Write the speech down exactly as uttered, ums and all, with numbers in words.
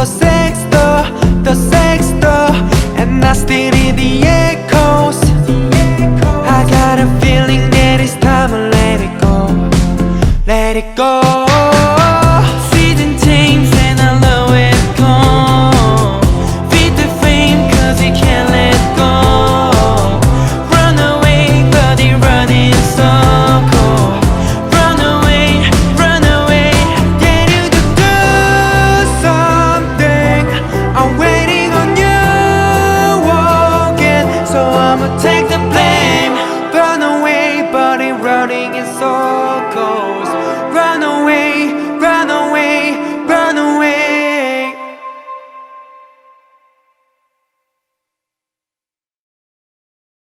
the sex door, the sex door, and I still hear the echoes. I got a feeling that it's time to let it go, let it go. Season change and I love it gone. Feed the flame cause it can't let go. Run away but it running circle. Run away, run away. Get you to do something. I'm waiting on you again, so I'ma take the blame. Run away but it running in circle.